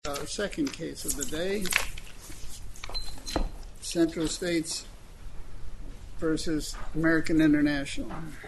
Our second case of the day, Central States versus American International.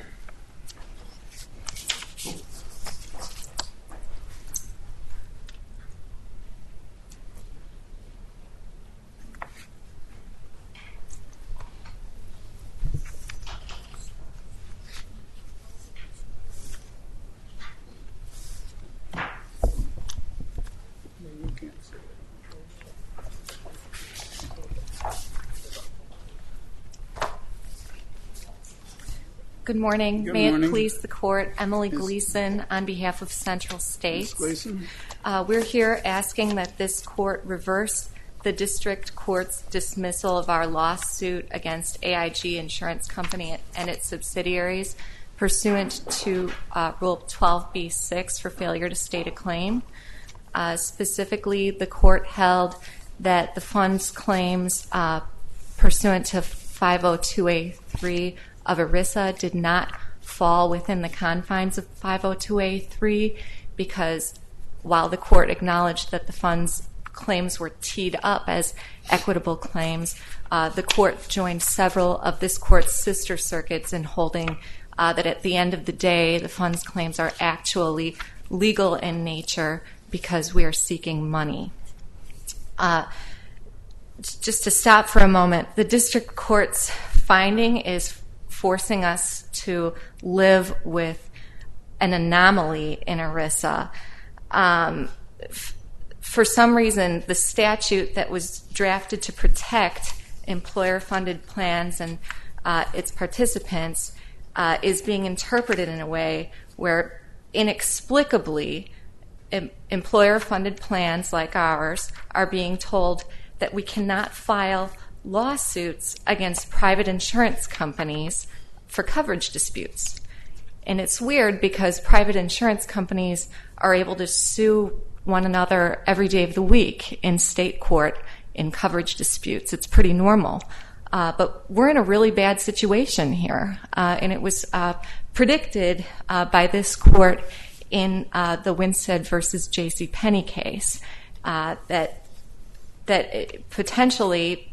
Good morning. Good May morning. it please the court, Emily Ms. Gleason on behalf of Central Ms. States. Gleason? We're here asking that this court reverse the district court's dismissal of our lawsuit against AIG Insurance Company and its subsidiaries pursuant to Rule 12b-6 for failure to state a claim. Specifically, the court held that the fund's claims pursuant to 502A3 of ERISA did not fall within the confines of 502A3 because while the court acknowledged that the fund's claims were teed up as equitable claims, the court joined several of this court's sister circuits in holding that at the end of the day, the fund's claims are actually legal in nature because we are seeking money. Just to stop for a moment, the district court's finding is forcing us to live with an anomaly in ERISA. For some reason, the statute that was drafted to protect employer-funded plans and its participants is being interpreted in a way where inexplicably employer-funded plans like ours are being told that we cannot file lawsuits against private insurance companies for coverage disputes. And it's weird because private insurance companies are able to sue one another every day of the week in state court in coverage disputes. It's pretty normal. But we're in a really bad situation here. And it was predicted by this court in the Winstead versus J.C. Penney case that potentially,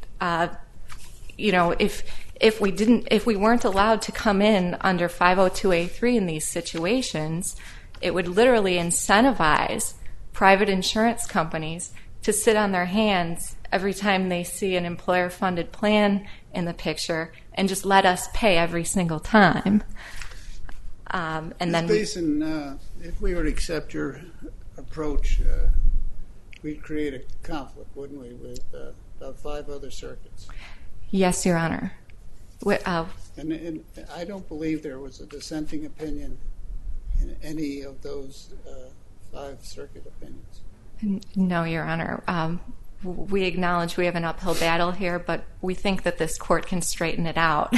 if we weren't allowed to come in under 502A3 in these situations, it would literally incentivize private insurance companies to sit on their hands every time they see an employer-funded plan in the picture and just let us pay every single time. And then, Gleason, if we were to accept your approach, we'd create a conflict, wouldn't we, with about 5 other circuits? Yes, Your Honor. And I don't believe there was a dissenting opinion in any of those 5 circuit opinions. No, Your Honor. We acknowledge we have an uphill battle here, but we think that this court can straighten it out.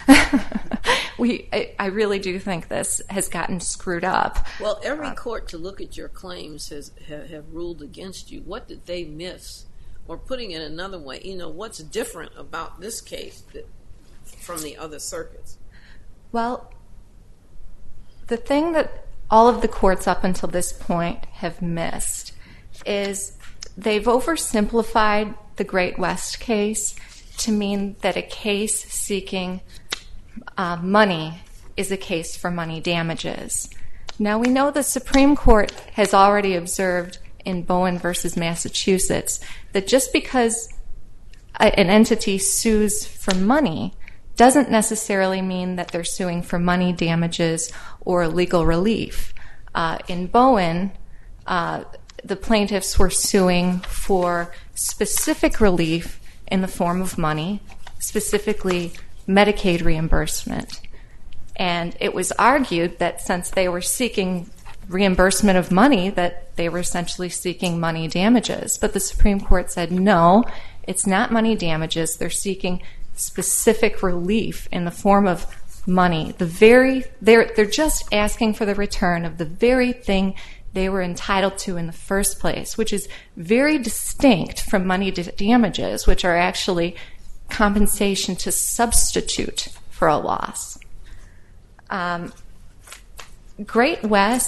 I really do think this has gotten screwed up. Well, every court to look at your claims have ruled against you. What did they miss? Or putting it another way, what's different about this case from the other circuits? Well, the thing that all of the courts up until this point have missed is they've oversimplified the Great West case to mean that a case seeking money is a case for money damages. Now, we know the Supreme Court has already observed in Bowen versus Massachusetts that just because an entity sues for money doesn't necessarily mean that they're suing for money damages or legal relief. In Bowen, the plaintiffs were suing for specific relief in the form of money, specifically Medicaid reimbursement. And it was argued that since they were seeking reimbursement of money, that they were essentially seeking money damages. But the Supreme Court said, no, it's not money damages. They're seeking specific relief in the form of money. They're just asking for the return of the very thing they were entitled to in the first place, which is very distinct from money damages, which are actually compensation to substitute for a loss. Great West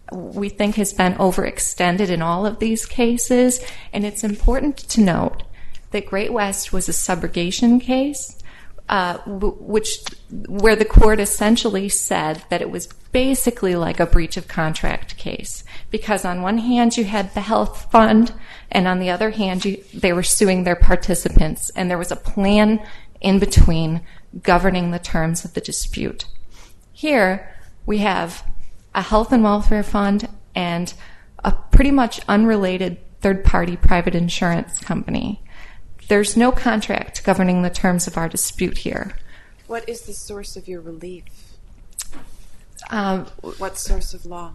we think has been overextended in all of these cases. And it's important to note that Great West was a subrogation case, where the court essentially said that it was basically like a breach of contract case, because on one hand you had the health fund, and on the other hand they were suing their participants, and there was a plan in between governing the terms of the dispute. Here we have a health and welfare fund and a pretty much unrelated third-party private insurance company. There's no contract governing the terms of our dispute here. What is the source of your relief? What source of law?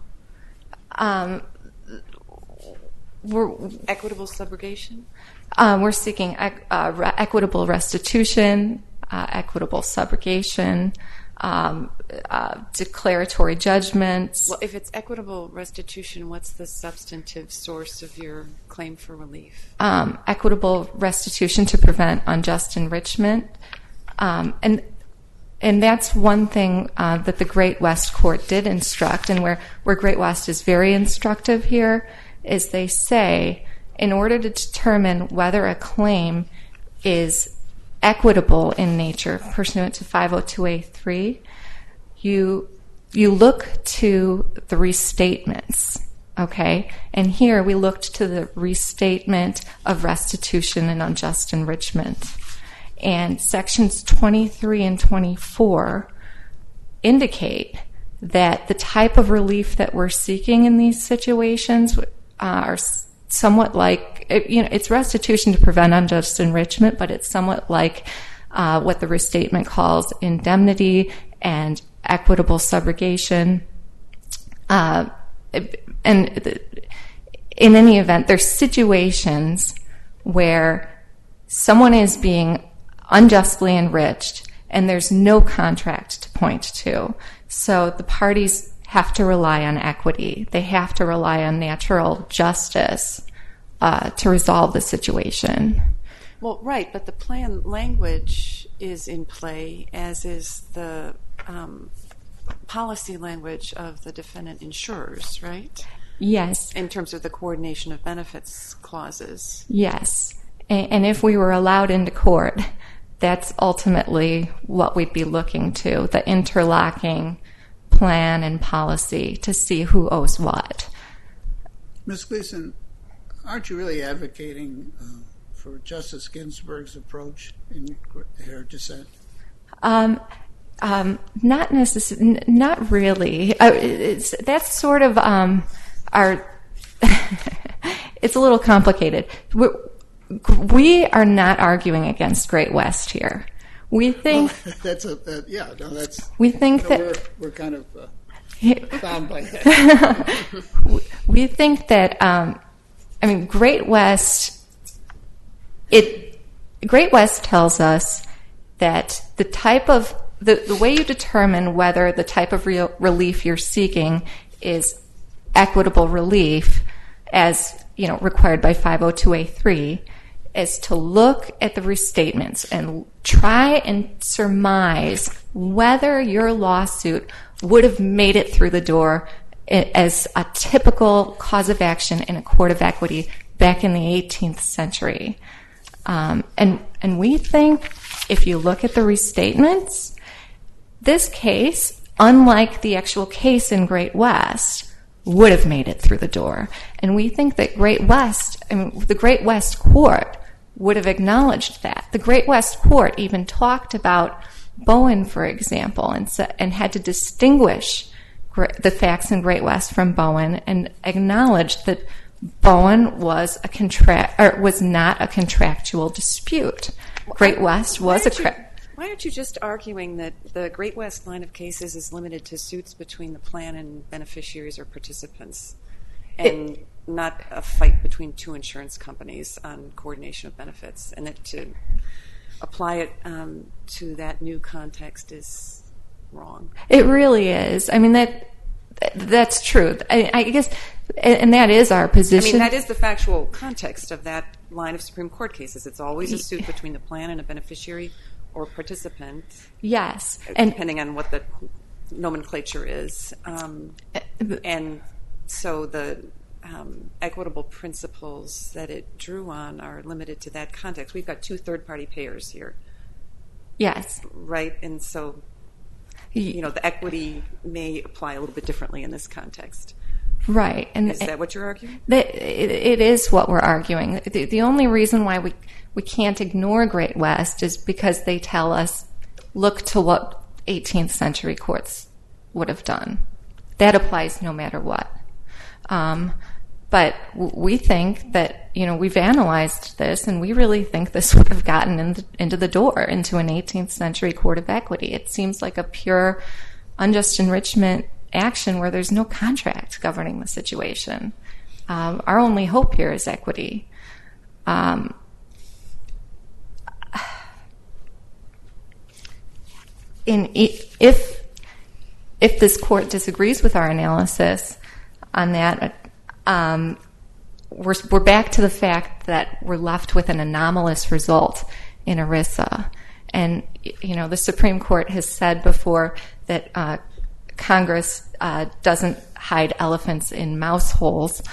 Equitable subrogation? We're seeking equitable restitution, equitable subrogation, declaratory judgments. Well, if it's equitable restitution, what's the substantive source of your claim for relief? Equitable restitution to prevent unjust enrichment. And that's one thing that the Great West Court did instruct, and where Great West is very instructive here, is they say in order to determine whether a claim is equitable in nature, pursuant to 502A3, you look to the restatements, okay? And here we looked to the restatement of restitution and unjust enrichment. And sections 23 and 24 indicate that the type of relief that we're seeking in these situations are somewhat like, it's restitution to prevent unjust enrichment, but it's somewhat like what the restatement calls indemnity and equitable subrogation. And in any event, there's situations where someone is being unjustly enriched and there's no contract to point to. So the parties have to rely on equity. They have to rely on natural justice to resolve the situation. Well, right, but the plan language is in play, as is the policy language of the defendant insurers, right? Yes. In terms of the coordination of benefits clauses. Yes. And if we were allowed into court, that's ultimately what we'd be looking to, the interlocking plan and policy to see who owes what. Ms. Gleason, aren't you really advocating for Justice Ginsburg's approach in her dissent? Not really. That's sort of our. It's a little complicated. We are not arguing against Great West here. We think We think that we're kind of bound by that. We think that Great West. Great West tells us that the type of the way you determine whether the type of relief you're seeking is equitable relief, as required by 502A3, is to look at the restatements and try and surmise whether your lawsuit would have made it through the door as a typical cause of action in a court of equity back in the 18th century. And we think if you look at the restatements, this case, unlike the actual case in Great West, would have made it through the door. And we think that the Great West Court would have acknowledged that. The Great West Court even talked about Bowen, for example, and had to distinguish the facts in Great West from Bowen, and acknowledged that Bowen was not a contractual dispute. Great West was Why aren't you just arguing that the Great West line of cases is limited to suits between the plan and beneficiaries or participants, and not a fight between two insurance companies on coordination of benefits, and that to apply it to that new context is wrong? It really is. That's true. I guess, and that is our position. That is the factual context of that line of Supreme Court cases. It's always a suit between the plan and a beneficiary or participant. Yes. Depending on what the nomenclature is. And So the equitable principles that it drew on are limited to that context. We've got two third-party payers here. Yes. Right? And so, the equity may apply a little bit differently in this context. Right. And is that what you're arguing? It is what we're arguing. The only reason why we can't ignore Great West is because they tell us, look to what 18th century courts would have done. That applies no matter what. But we think that, we've analyzed this, and we really think this would have gotten into the door, into an 18th century court of equity. It seems like a pure unjust enrichment action where there's no contract governing the situation. Our only hope here is equity. If this court disagrees with our analysis on that, we're back to the fact that we're left with an anomalous result in ERISA. And, the Supreme Court has said before that Congress doesn't hide elephants in mouse holes.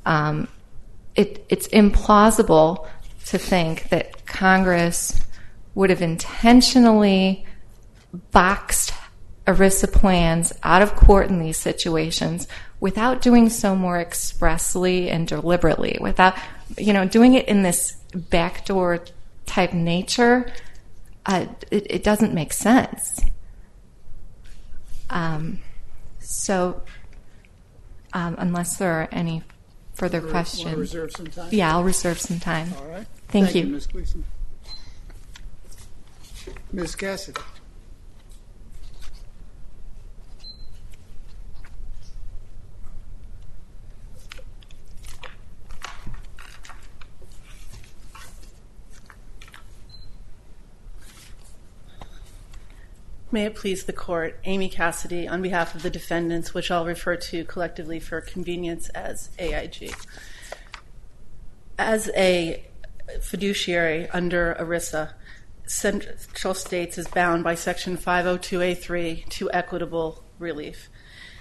It's implausible to think that Congress would have intentionally boxed ERISA plans out of court in these situations without doing so more expressly and deliberately, without, doing it in this backdoor type nature. It doesn't make sense. So, unless there are any further questions. Want to reserve some time? Yeah, I'll reserve some time. All right. Thank you. Ms. Gleason. Ms. Cassidy. May it please the Court, Amy Cassidy, on behalf of the defendants, which I'll refer to collectively for convenience as AIG. As a fiduciary under ERISA, Central States is bound by Section 502A3 to equitable relief.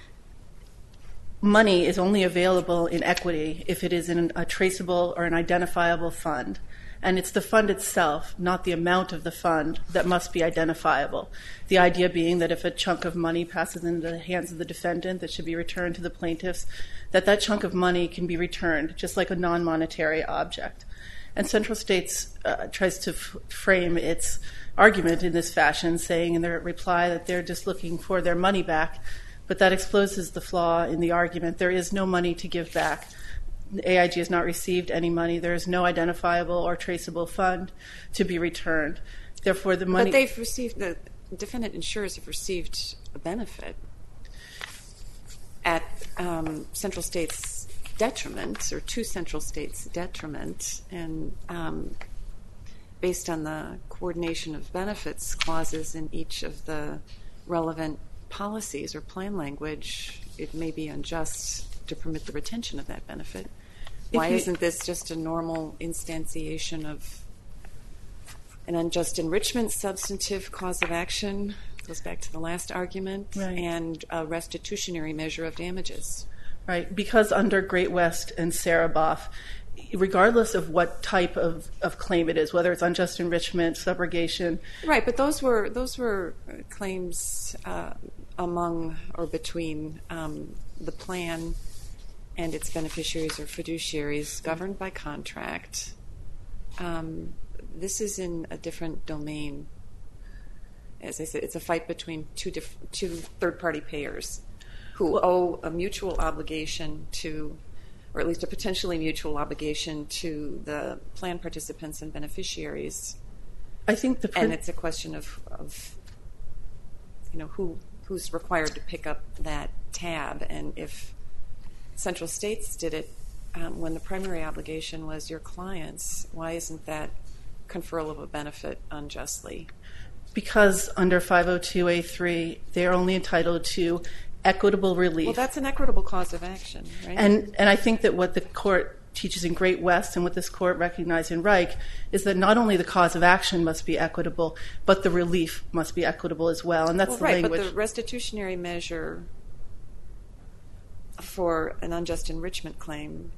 Money is only available in equity if it is in a traceable or an identifiable fund. And it's the fund itself, not the amount of the fund, that must be identifiable. The idea being that if a chunk of money passes into the hands of the defendant that should be returned to the plaintiffs, that chunk of money can be returned, just like a non-monetary object. And Central States tries to frame its argument in this fashion, saying in their reply that they're just looking for their money back, but that exposes the flaw in the argument. There is no money to give back. AIG has not received any money. There is no identifiable or traceable fund to be returned. Therefore, the money... But the defendant insurers have received a benefit at Central States' detriment, or to Central States' detriment, and based on the coordination of benefits clauses in each of the relevant policies or plan language, it may be unjust to permit the retention of that benefit. Why isn't this just a normal instantiation of an unjust enrichment substantive cause of action? Goes back to the last argument. Right. And a restitutionary measure of damages. Right, because under Great West and Sereboff, regardless of what type of claim it is, whether it's unjust enrichment, subrogation... Right, but those were claims among or between the plan and its beneficiaries or fiduciaries governed by contract. This is in a different domain. As I said, it's a fight between two third-party payers who owe a mutual obligation to, or at least a potentially mutual obligation to the plan participants and beneficiaries. I think and it's a question of who's required to pick up that tab, and if Central States did it when the primary obligation was your clients, why isn't that conferral of a benefit unjustly? Because under 502A3, they're only entitled to equitable relief. Well, that's an equitable cause of action, right? And I think that what the court teaches in Great West and what this court recognized in Reich is that not only the cause of action must be equitable, but the relief must be equitable as well. And that's the language. But the restitutionary measure for an unjust enrichment claim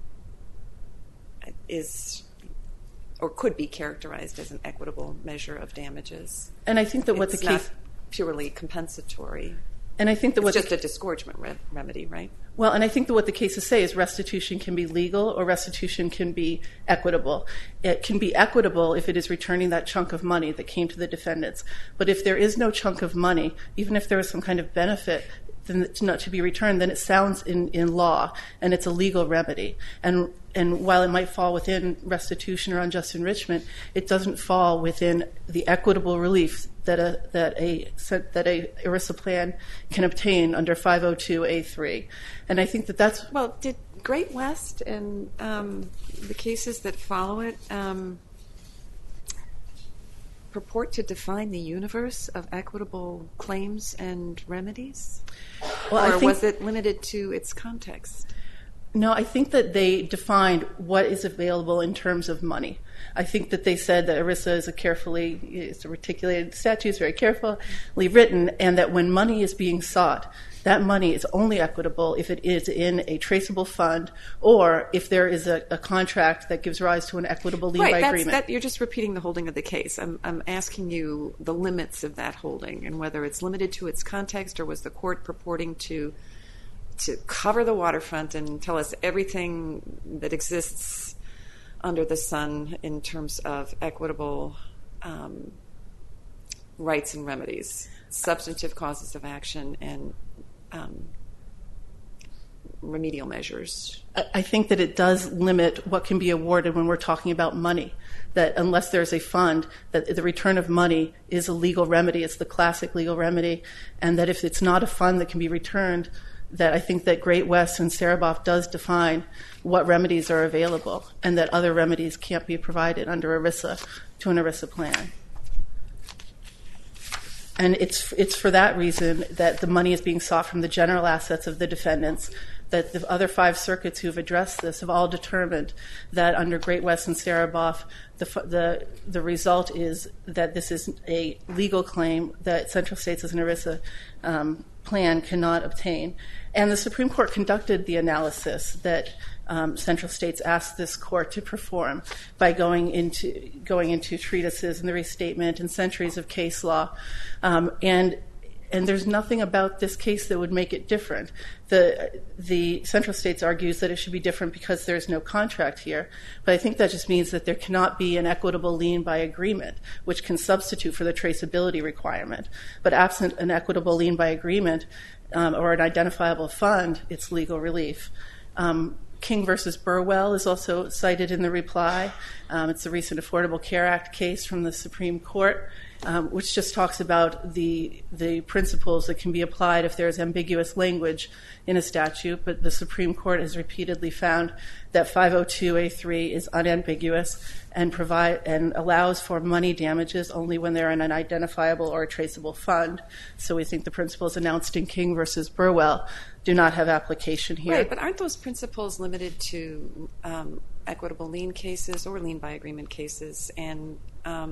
is or could be characterized as an equitable measure of damages. And I think that what it's the case not purely compensatory. And I think that it's just a disgorgement remedy, right? Well, and I think that what the cases say is restitution can be legal or restitution can be equitable. It can be equitable if it is returning that chunk of money that came to the defendants. But if there is no chunk of money, even if there was some kind of benefit not to be returned, then it sounds in law, and it's a legal remedy. And while it might fall within restitution or unjust enrichment, it doesn't fall within the equitable relief that a ERISA plan can obtain under 502A3. And I think that's... Well, did Great West and the cases that follow it purport to define the universe of equitable claims and remedies? Or was it limited to its context? No, I think that they defined what is available in terms of money. I think that they said that ERISA is a reticulated statute, it's very carefully written, and that when money is being sought, that money is only equitable if it is in a traceable fund or if there is a contract that gives rise to an equitable lien by agreement. You're just repeating the holding of the case. I'm asking you the limits of that holding and whether it's limited to its context or was the court purporting to cover the waterfront and tell us everything that exists under the sun in terms of equitable rights and remedies, substantive causes of action, and remedial measures. I think that it does limit what can be awarded when we're talking about money, that unless there's a fund, that the return of money is a legal remedy, it's the classic legal remedy, and that if it's not a fund that can be returned, that I think that Great West and Sereboff does define what remedies are available and that other remedies can't be provided under ERISA to an ERISA plan. And it's for that reason that the money is being sought from the general assets of the defendants, that the other 5 circuits who have addressed this have all determined that under Great West and Sereboff, the result is that this is a legal claim that Central States as an ERISA plan cannot obtain. And the Supreme Court conducted the analysis that Central States asked this court to perform by going into treatises and the restatement and centuries of case law. And there's nothing about this case that would make it different. The Central States argues that it should be different because there's no contract here, but I think that just means that there cannot be an equitable lien by agreement, which can substitute for the traceability requirement. But absent an equitable lien by agreement or an identifiable fund, it's legal relief. King versus Burwell is also cited in the reply. It's the recent Affordable Care Act case from the Supreme Court, which just talks about the principles that can be applied if there's ambiguous language in a statute. But the Supreme Court has repeatedly found that 502A3 is unambiguous and allows for money damages only when they're in an identifiable or a traceable fund. So we think the principles announced in King versus Burwell do not have application here. Right, but aren't those principles limited to equitable lien cases or lien by agreement cases and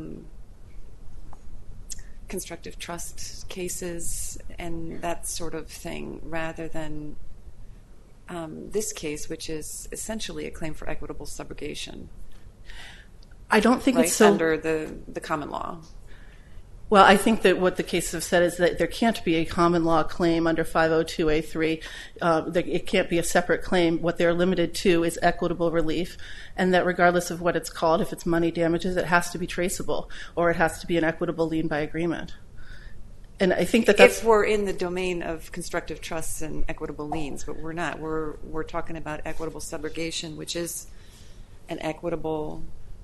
constructive trust cases and that sort of thing, rather than this case, which is essentially a claim for equitable subrogation? I don't think it's so under the common law. Well, I think that what the cases have said is that there can't be a common law claim under 502A3. It can't be a separate claim. What they're limited to is equitable relief, and that regardless of what it's called, if it's money damages, it has to be traceable, or it has to be an equitable lien by agreement. And I think that's... If we're in the domain of constructive trusts and equitable liens, but we're not. We're talking about equitable subrogation, which is an equitable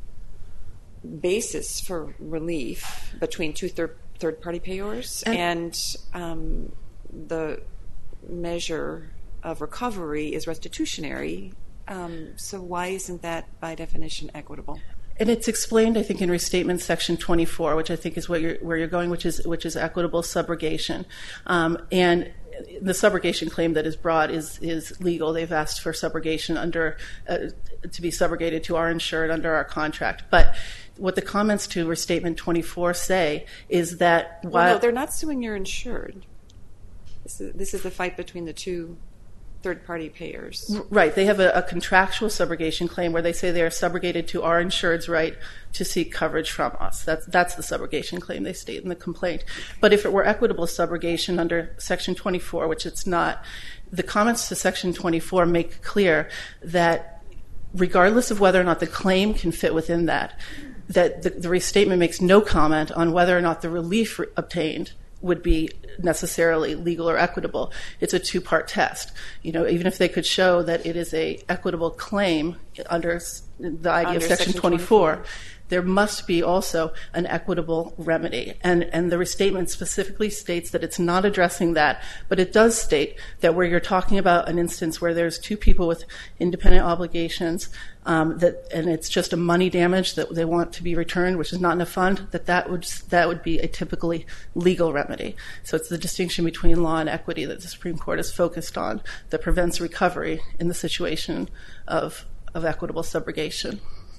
basis for relief between two third-party payors, and the measure of recovery is restitutionary. So why isn't that, by definition, equitable? And it's explained, I think, in Restatement Section 24, which I think is where you're going, which is equitable subrogation. And the subrogation claim that is brought is legal. They've asked for subrogation to be subrogated to our insured under our contract. But what the comments to Restatement 24 say is that while... Well, no, they're not suing your insured. This is the fight between the two third-party payers. Right. They have a contractual subrogation claim where they say they are subrogated to our insured's right to seek coverage from us. That's the subrogation claim they state in the complaint. But if it were equitable subrogation under Section 24, which it's not, the comments to Section 24 make clear that regardless of whether or not the claim can fit within that the restatement makes no comment on whether or not the relief obtained would be necessarily legal or equitable. It's a two-part test. Even if they could show that it is a equitable claim under the idea of Section 24, there must be also an equitable remedy. And the restatement specifically states that it's not addressing that, but it does state that where you're talking about an instance where there's two people with independent obligations, and it's just a money damage that they want to be returned, which is not in a fund, that would be a typically legal remedy. So it's the distinction between law and equity that the Supreme Court is focused on that prevents recovery in the situation of equitable subrogation.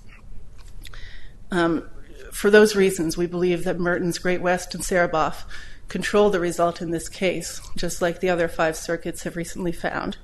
For those reasons, we believe that Mertens, Great West, and Sereboff control the result in this case, just like the other 5 circuits have recently found.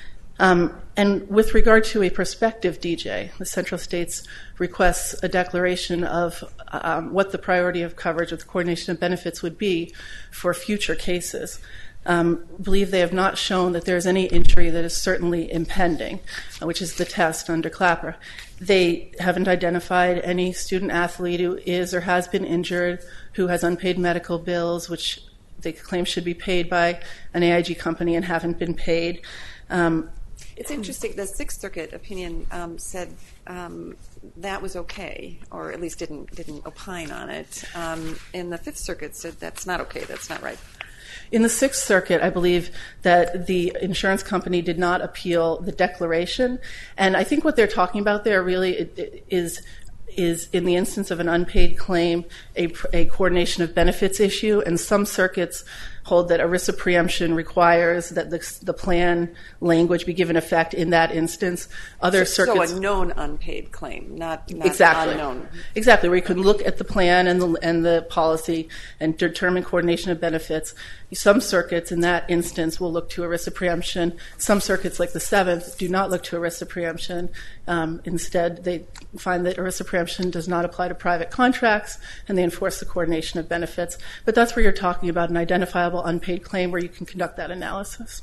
And with regard to a prospective DJ, the Central States requests a declaration of what the priority of coverage with coordination of benefits would be for future cases. Believe they have not shown that there is any injury that is certainly impending, which is the test under Clapper. They haven't identified any student athlete who is or has been injured, who has unpaid medical bills, which they claim should be paid by an AIG company and haven't been paid. It's interesting. The Sixth Circuit opinion said that was okay, or at least didn't opine on it. And the Fifth Circuit said that's not okay. That's not right. In the Sixth Circuit, I believe that the insurance company did not appeal the declaration. And I think what they're talking about there really is in the instance of an unpaid claim, a coordination of benefits issue. And some circuits hold that ERISA preemption requires that the plan language be given effect in that instance. Other circuits, so a known unpaid claim, not exactly unknown. Exactly, where you can look at the plan and the policy and determine coordination of benefits. Some circuits in that instance will look to ERISA preemption. Some circuits, like the Seventh, do not look to ERISA preemption. Instead, they find that ERISA preemption does not apply to private contracts, and they enforce the coordination of benefits. But that's where you're talking about an identifiable unpaid claim where you can conduct that analysis.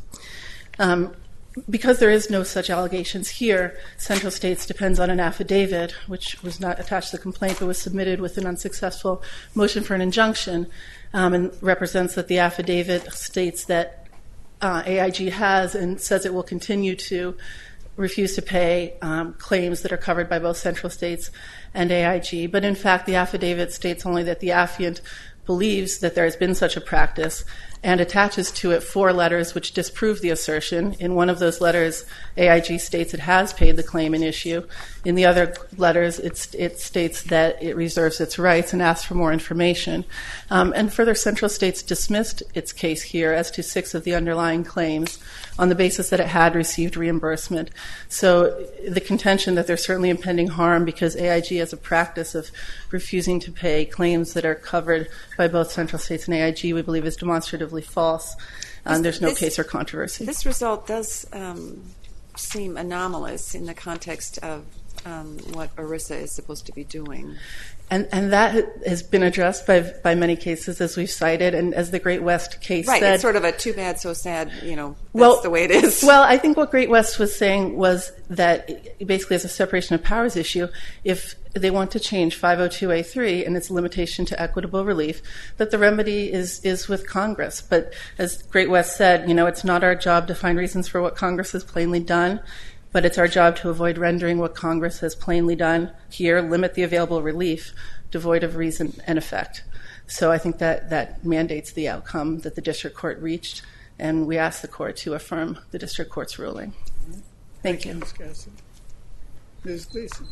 Because there is no such allegations here, Central States depends on an affidavit, which was not attached to the complaint but was submitted with an unsuccessful motion for an injunction, and represents that the affidavit states that AIG has and says it will continue to refuse to pay claims that are covered by both Central States and AIG. But in fact, the affidavit states only that the affiant believes that there has been such a practice and attaches to it 4 letters which disprove the assertion. In one of those letters, AIG states it has paid the claim in issue. In the other letters, it states that it reserves its rights and asks for more information. And further, Central States dismissed its case here as to 6 of the underlying claims on the basis that it had received reimbursement. So the contention that there's certainly impending harm because AIG has a practice of refusing to pay claims that are covered by both Central States and AIG, we believe, is demonstratively false. There's no case or controversy. This result does seem anomalous in the context of what ERISA is supposed to be doing. And that has been addressed by many cases, as we've cited, and as the Great West case right, said. Right, it's sort of a too bad, so sad, that's the way it is. Well, I think what Great West was saying was that basically as a separation of powers issue, if they want to change 502A3 and its limitation to equitable relief, that the remedy is with Congress. But as Great West said, it's not our job to find reasons for what Congress has plainly done, but it's our job to avoid rendering what Congress has plainly done here, limit the available relief, devoid of reason and effect. So I think that mandates the outcome that the district court reached, and we ask the court to affirm the district court's ruling. Thank you. Ms. Casson. Ms. Gleason.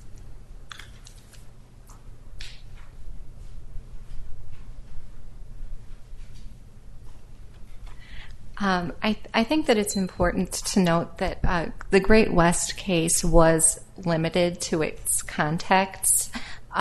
I think that it's important to note that the Great West case was limited to its context.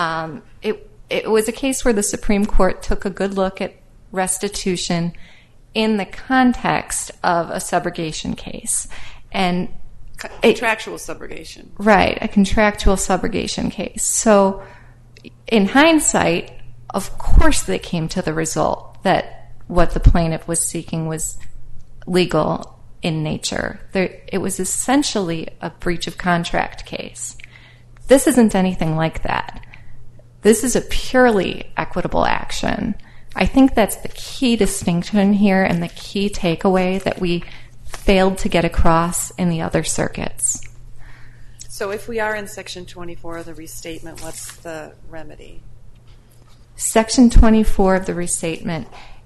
It was a case where the Supreme Court took a good look at restitution in the context of a subrogation case. And Contractual subrogation. right, a contractual subrogation case. So in hindsight, of course they came to the result that what the plaintiff was seeking was legal in nature. It was essentially a breach of contract case. This isn't anything like that. This is a purely equitable action. I think that's the key distinction here and the key takeaway that we failed to get across in the other circuits. So if we are in Section 24 of the restatement, what's the remedy? Section 24 of the restatement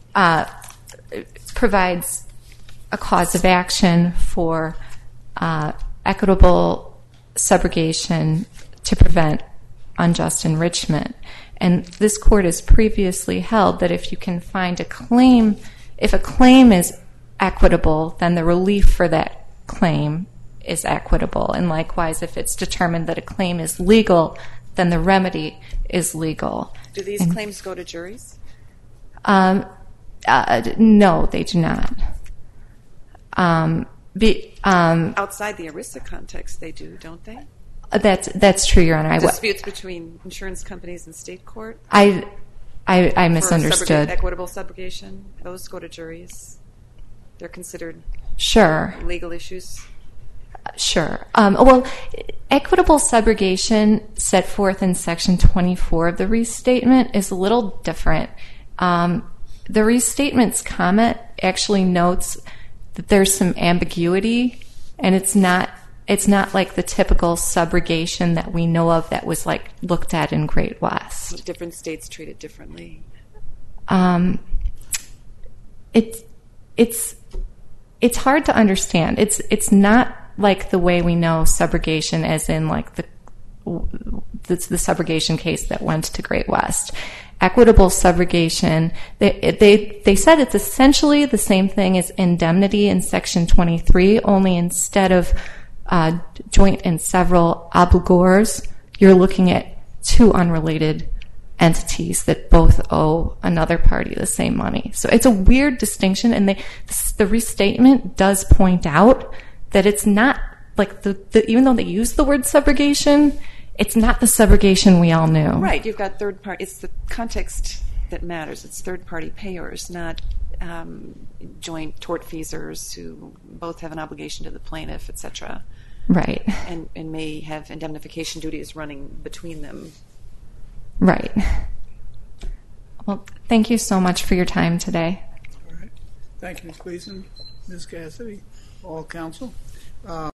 provides a cause of action for equitable subrogation to prevent unjust enrichment. And this court has previously held that if you can find a claim, if a claim is equitable, then the relief for that claim is equitable. And likewise, if it's determined that a claim is legal, then the remedy is legal. Do these claims go to juries? No, they do not. Outside the ERISA context, they do, don't they? That's true, Your Honor. Disputes between insurance companies and state court? I For misunderstood. equitable subrogation, those go to juries. They're considered Sure. legal issues. Sure. Well, equitable subrogation set forth in Section 24 of the restatement is a little different. The restatement's comment actually notes that there's some ambiguity, and it's not like the typical subrogation that we know of that was like looked at in Great West. Different states treat it differently. It's hard to understand. It's not like the way we know subrogation, as in like the subrogation case that went to Great West. Equitable subrogation, they said it's essentially the same thing as indemnity in Section 23, only instead of joint and several obligors, you're looking at two unrelated entities that both owe another party the same money. So it's a weird distinction, and the restatement does point out that it's not like even though they use the word subrogation, it's not the subrogation we all knew. Right, you've got third party. It's the context that matters. It's third party payers, not joint tortfeasors who both have an obligation to the plaintiff, etc. Right. And may have indemnification duties running between them. Right. Well, thank you so much for your time today. All right. Thank you, Ms. Gleason, Ms. Cassidy, all counsel.